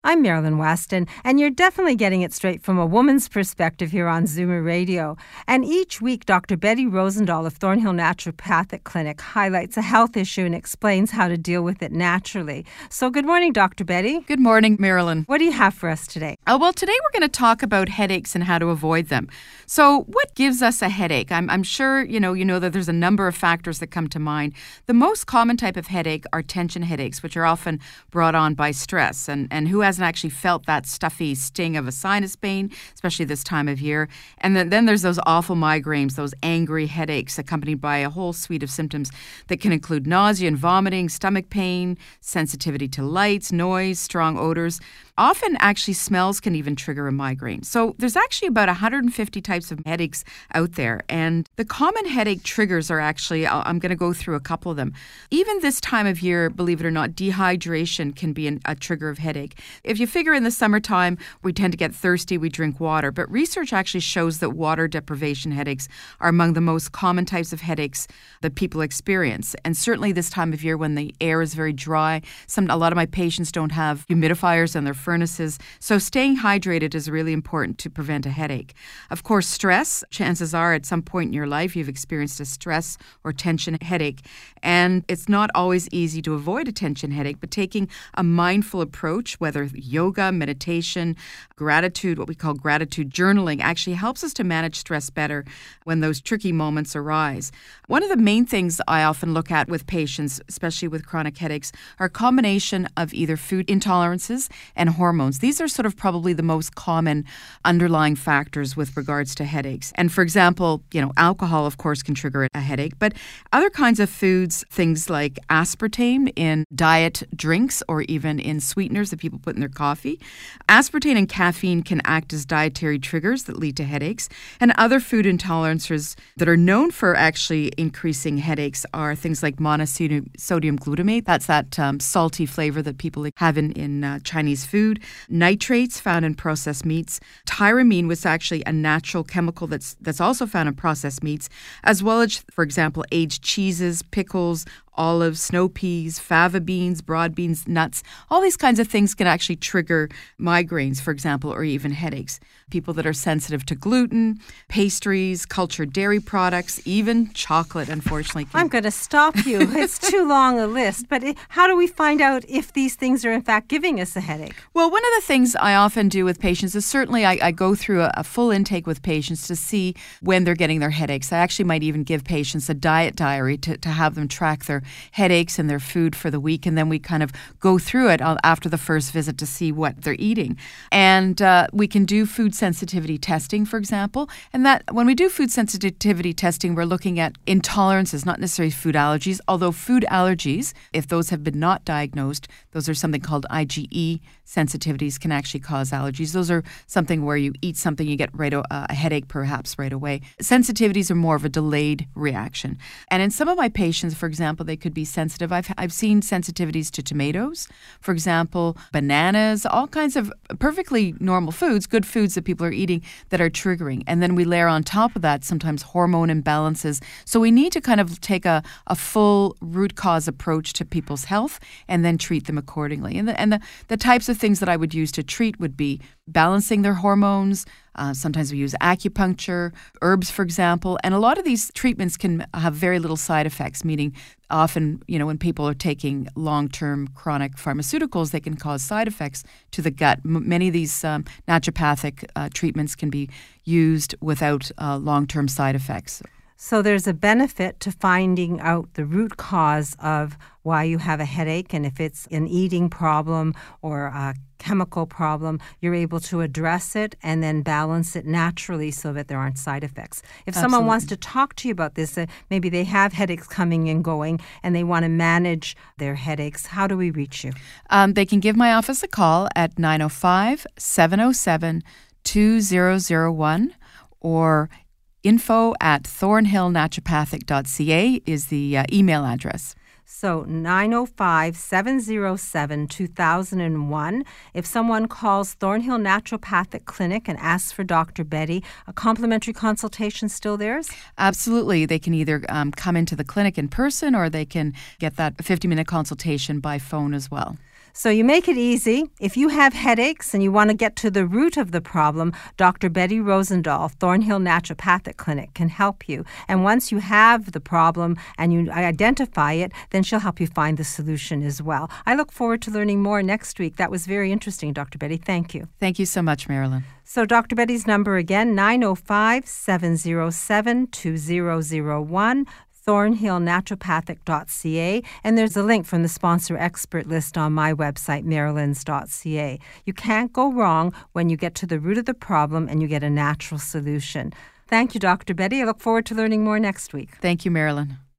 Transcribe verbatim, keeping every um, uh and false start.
I'm Marilyn Weston, and you're definitely getting it straight from a woman's perspective here on Zoomer Radio. And each week, Doctor Betty Rosendahl of Thornhill Naturopathic Clinic highlights a health issue and explains how to deal with it naturally. So good morning, Doctor Betty. Good morning, Marilyn. What do you have for us today? Uh, well, today we're going to talk about headaches and how to avoid them. So what gives us a headache? I'm, I'm sure you know, you know that there's a number of factors that come to mind. The most common type of headache are tension headaches, which are often brought on by stress. And, and who hasn't actually felt that stuffy sting of a sinus pain, especially this time of year? And then, then there's those awful migraines, those angry headaches accompanied by a whole suite of symptoms that can include nausea and vomiting, stomach pain, sensitivity to lights, noise, strong odors. Often, actually, smells can even trigger a migraine. So there's actually about one hundred fifty types of headaches out there. And the common headache triggers are actually, I'm going to go through a couple of them. Even this time of year, believe it or not, dehydration can be an, a trigger of headache. If you figure in the summertime, we tend to get thirsty, we drink water. But research actually shows that water deprivation headaches are among the most common types of headaches that people experience. And certainly this time of year when the air is very dry, some a lot of my patients don't have humidifiers in their furnaces. So staying hydrated is really important to prevent a headache. Of course, stress, chances are at some point in your life you've experienced a stress or tension headache. And it's not always easy to avoid a tension headache, but taking a mindful approach, whether yoga, meditation, gratitude, what we call gratitude journaling, actually helps us to manage stress better when those tricky moments arise. One of the main things I often look at with patients, especially with chronic headaches, are a combination of either food intolerances and hormones. These are sort of probably the most common underlying factors with regards to headaches. And for example, you know, alcohol, of course, can trigger a headache, but other kinds of foods, things like aspartame in diet drinks or even in sweeteners that people put in their coffee. Aspartame and caffeine can act as dietary triggers that lead to headaches. And other food intolerances that are known for actually increasing headaches are things like monosodium glutamate. That's that um, salty flavor that people have in, in uh, Chinese food. Nitrates found in processed meats. Tyramine was actually a natural chemical that's that's also found in processed meats, as well as, for example, aged cheeses, pickles, olives, snow peas, fava beans, broad beans, nuts. All these kinds of things can actually trigger migraines, for example, or even headaches. People that are sensitive to gluten, pastries, cultured dairy products, even chocolate, unfortunately. Can... I'm going to stop you. It's too long a list. But it, how do we find out if these things are in fact giving us a headache? Well, one of the things I often do with patients is certainly I, I go through a, a full intake with patients to see when they're getting their headaches. I actually might even give patients a diet diary to, to have them track their headaches and their food for the week, and then we kind of go through it after the first visit to see what they're eating. And uh, we can do food sensitivity testing, for example, and that when we do food sensitivity testing, we're looking at intolerances, not necessarily food allergies, although food allergies, if those have been not diagnosed, those are something called I G E sensitivities can actually cause allergies. Those are something where you eat something, you get right o- a headache perhaps right away. Sensitivities are more of a delayed reaction. And in some of my patients, for example, they could be sensitive. I've I've seen sensitivities to tomatoes, for example, bananas, all kinds of perfectly normal foods, good foods that people are eating that are triggering. And then we layer on top of that sometimes hormone imbalances. So we need to kind of take a, a full root cause approach to people's health and then treat them accordingly. And the, and the, the types of things that I would use to treat would be balancing their hormones. Uh, sometimes we use acupuncture, herbs, for example. And a lot of these treatments can have very little side effects, meaning often, you know, when people are taking long-term chronic pharmaceuticals, they can cause side effects to the gut. M- many of these um, naturopathic uh, treatments can be used without uh, long-term side effects. So there's a benefit to finding out the root cause of why you have a headache, and if it's an eating problem or a chemical problem, you're able to address it and then balance it naturally so that there aren't side effects. If Absolutely. Someone wants to talk to you about this, uh, maybe they have headaches coming and going and they want to manage their headaches, how do we reach you? Um, they can give my office a call at nine oh five, seven oh seven, two oh oh one or info at thornhill naturopathic dot c a is the uh, email address. So nine oh five, seven oh seven, two thousand one. If someone calls Thornhill Naturopathic Clinic and asks for Doctor Betty, a complimentary consultation still theirs? Absolutely. They can either um, come into the clinic in person or they can get that fifty-minute consultation by phone as well. So you make it easy. If you have headaches and you want to get to the root of the problem, Doctor Betty Rosendahl, Thornhill Naturopathic Clinic, can help you. And once you have the problem and you identify it, then she'll help you find the solution as well. I look forward to learning more next week. That was very interesting, Doctor Betty. Thank you. Thank you so much, Marilyn. So Doctor Betty's number again, nine oh five, seven oh seven, two oh oh one. thornhill naturopathic dot c a, and there's a link from the sponsor expert list on my website, marilyns dot c a. You can't go wrong when you get to the root of the problem and you get a natural solution. Thank you, Doctor Betty. I look forward to learning more next week. Thank you, Marilyn.